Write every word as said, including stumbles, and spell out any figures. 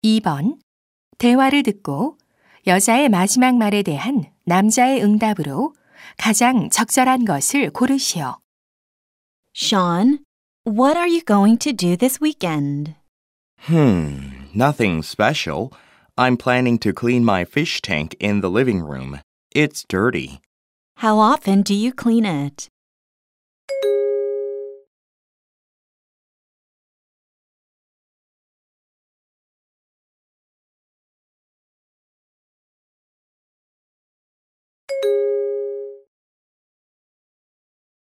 이 번. 대화를 듣고 여자의 마지막 말에 대한 남자의 응답으로 가장 적절한 것을 고르시오. Sean, what are you going to do this weekend? Hmm, nothing special. I'm planning to clean my fish tank in the living room. It's dirty. How often do you clean it?